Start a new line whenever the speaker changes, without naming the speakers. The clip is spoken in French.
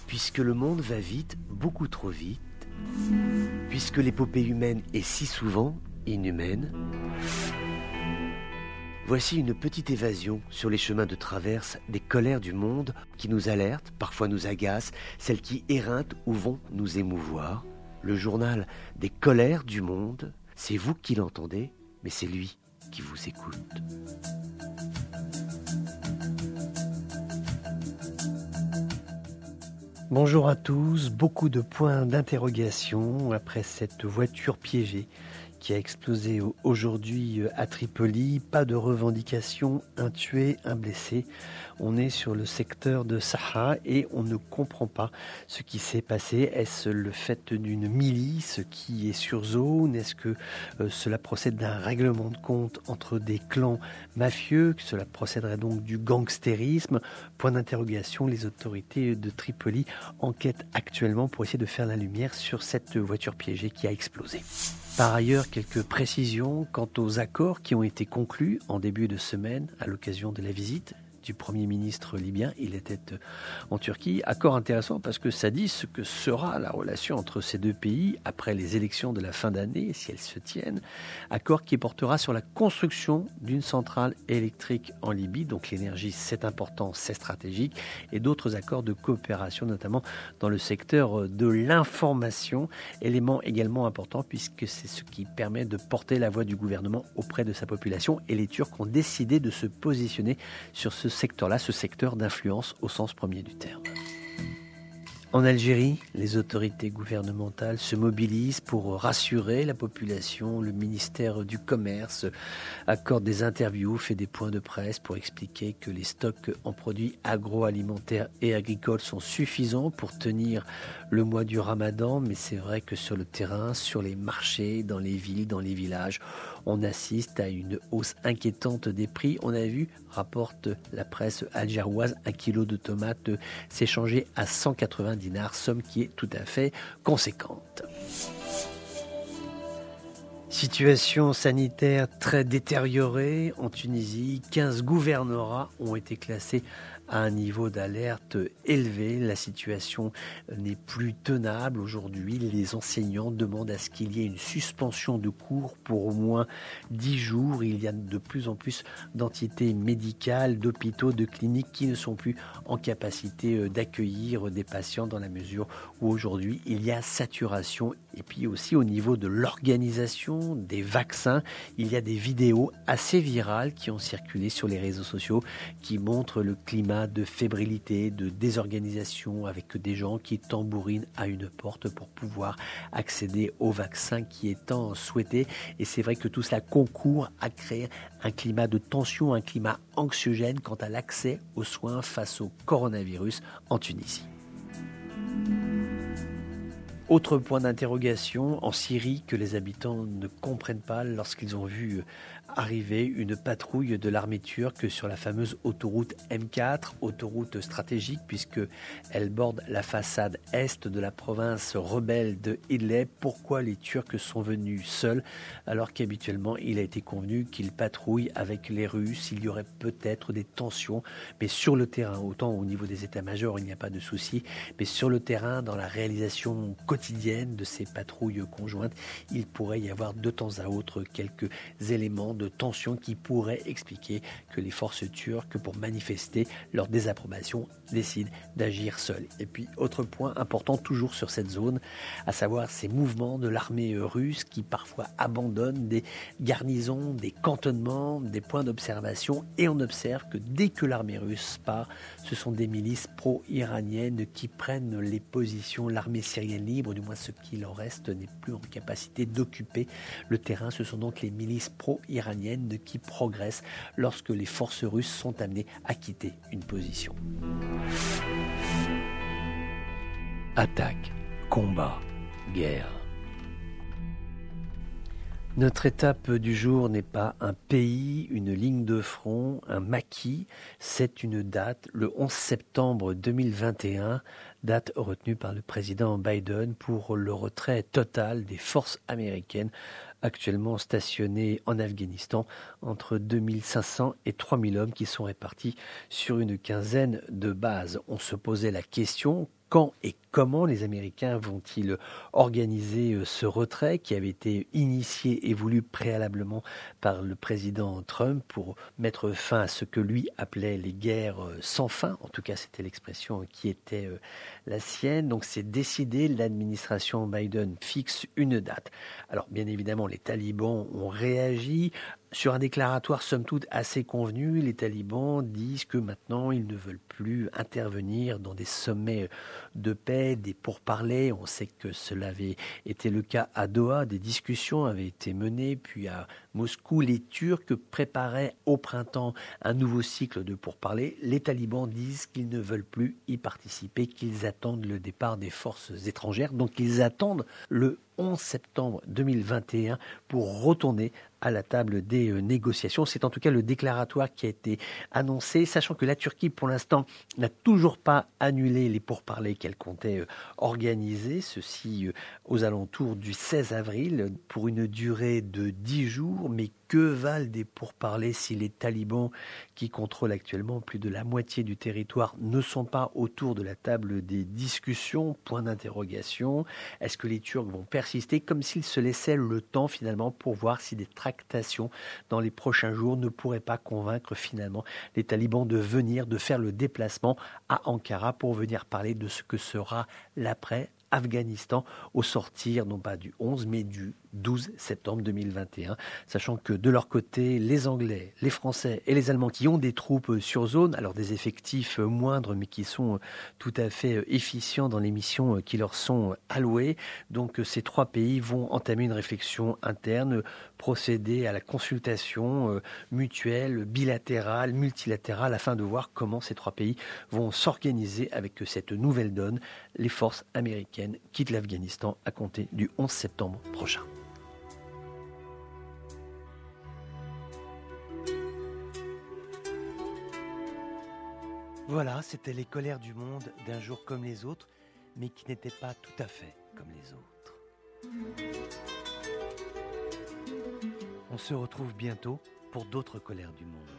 Puisque le monde va vite, beaucoup trop vite, puisque l'épopée humaine est si souvent inhumaine, voici une petite évasion sur les chemins de traverse des colères du monde qui nous alertent, parfois nous agacent, celles qui éreintent ou vont nous émouvoir. Le journal des colères du monde, c'est vous qui l'entendez, mais c'est lui qui vous écoute. Bonjour à tous, beaucoup de points d'interrogation après cette voiture piégée qui a explosé aujourd'hui à Tripoli. Pas de revendication, un tué, un blessé. On est sur le secteur de Saha et on ne comprend pas ce qui s'est passé. Est-ce le fait d'une milice qui est sur zone? Est-ce que cela procède d'un règlement de compte entre des clans mafieux? Que cela procéderait donc du gangstérisme? Point d'interrogation, les autorités de Tripoli enquêtent actuellement pour essayer de faire la lumière sur cette voiture piégée qui a explosé. Par ailleurs, quelques précisions quant aux accords qui ont été conclus en début de semaine à l'occasion de la visite du Premier ministre libyen. Il était en Turquie. Accord intéressant parce que ça dit ce que sera la relation entre ces deux pays après les élections de la fin d'année, si elles se tiennent. Accord qui portera sur la construction d'une centrale électrique en Libye. Donc l'énergie, c'est important, c'est stratégique. Et d'autres accords de coopération, notamment dans le secteur de l'information. Élément également important puisque c'est ce qui permet de porter la voix du gouvernement auprès de sa population. Et les Turcs ont décidé de se positionner sur ce secteur-là, ce secteur d'influence au sens premier du terme. En Algérie, les autorités gouvernementales se mobilisent pour rassurer la population. Le ministère du Commerce accorde des interviews, fait des points de presse pour expliquer que les stocks en produits agroalimentaires et agricoles sont suffisants pour tenir le mois du Ramadan. Mais c'est vrai que sur le terrain, sur les marchés, dans les villes, dans les villages, on assiste à une hausse inquiétante des prix. On a vu, rapporte la presse algéroise, 1 kilo de tomates s'échanger à 180 dinars, somme qui est tout à fait conséquente. Situation sanitaire très détériorée en Tunisie. 15 gouvernorats ont été classés à un niveau d'alerte élevé. La situation n'est plus tenable aujourd'hui. Les enseignants demandent à ce qu'il y ait une suspension de cours pour au moins 10 jours. Il y a de plus en plus d'entités médicales, d'hôpitaux, de cliniques qui ne sont plus en capacité d'accueillir des patients dans la mesure où aujourd'hui il y a saturation. Et puis aussi au niveau de l'organisation des vaccins, il y a des vidéos assez virales qui ont circulé sur les réseaux sociaux qui montrent le climat de fébrilité, de désorganisation avec des gens qui tambourinent à une porte pour pouvoir accéder au vaccin qui est tant souhaité. Et c'est vrai que tout cela concourt à créer un climat de tension, un climat anxiogène quant à l'accès aux soins face au coronavirus en Tunisie. Autre point d'interrogation en Syrie que les habitants ne comprennent pas lorsqu'ils ont vu arriver une patrouille de l'armée turque sur la fameuse autoroute M4, autoroute stratégique puisqu'elle borde la façade est de la province rebelle de Idlib. Pourquoi les Turcs sont venus seuls alors qu'habituellement il a été convenu qu'ils patrouillent avec les Russes? Il y aurait peut-être des tensions, mais sur le terrain, autant au niveau des états-majors il n'y a pas de souci, mais sur le terrain, dans la réalisation quotidienne de ces patrouilles conjointes, il pourrait y avoir de temps à autre quelques éléments de tension qui pourraient expliquer que les forces turques, pour manifester leur désapprobation, décident d'agir seules. Et puis, autre point important toujours sur cette zone, à savoir ces mouvements de l'armée russe qui parfois abandonnent des garnisons, des cantonnements, des points d'observation, et on observe que dès que l'armée russe part, ce sont des milices pro-iraniennes qui prennent les positions. L'armée syrienne libre, du moins ce qu'il en reste, n'est plus en capacité d'occuper le terrain. Ce sont donc les milices pro-iraniennes qui progressent lorsque les forces russes sont amenées à quitter une position. Attaque, combat, guerre. Notre étape du jour n'est pas un pays, une ligne de front, un maquis, c'est une date, le 11 septembre 2021, date retenue par le président Biden pour le retrait total des forces américaines actuellement stationnées en Afghanistan, entre 2500 et 3000 hommes qui sont répartis sur une quinzaine de bases. On se posait la question, quand et comment les Américains vont-ils organiser ce retrait qui avait été initié et voulu préalablement par le président Trump pour mettre fin à ce que lui appelait les guerres sans fin. En tout cas, c'était l'expression qui était la sienne. Donc c'est décidé, l'administration Biden fixe une date. Alors bien évidemment, les talibans ont réagi. Sur un déclaratoire somme toute assez convenu, les talibans disent que maintenant ils ne veulent plus intervenir dans des sommets de paix, des pourparlers. On sait que cela avait été le cas à Doha, des discussions avaient été menées, puis à Moscou, les Turcs préparaient au printemps un nouveau cycle de pourparlers. Les talibans disent qu'ils ne veulent plus y participer, qu'ils attendent le départ des forces étrangères, donc ils attendent le 11 septembre 2021 pour retourner à la table des négociations. C'est en tout cas le déclaratoire qui a été annoncé, sachant que la Turquie, pour l'instant, n'a toujours pas annulé les pourparlers qu'elle comptait organiser, ceci aux alentours du 16 avril, pour une durée de 10 jours. Mais que valent des pourparlers si les talibans, qui contrôlent actuellement plus de la moitié du territoire, ne sont pas autour de la table des discussions? Point d'interrogation. Est-ce que les Turcs vont persister, comme s'ils se laissaient le temps finalement pour voir si des tractations dans les prochains jours ne pourraient pas convaincre finalement les talibans de venir, de faire le déplacement à Ankara pour venir parler de ce que sera l'après-Afghanistan au sortir non pas du 11 mais du 12 septembre 2021, sachant que de leur côté, les Anglais, les Français et les Allemands qui ont des troupes sur zone, alors des effectifs moindres mais qui sont tout à fait efficients dans les missions qui leur sont allouées. Donc ces trois pays vont entamer une réflexion interne, procéder à la consultation mutuelle, bilatérale, multilatérale, afin de voir comment ces trois pays vont s'organiser avec cette nouvelle donne. Les forces américaines quittent l'Afghanistan à compter du 11 septembre prochain. Voilà, c'était les colères du monde d'un jour comme les autres, mais qui n'étaient pas tout à fait comme les autres. On se retrouve bientôt pour d'autres colères du monde.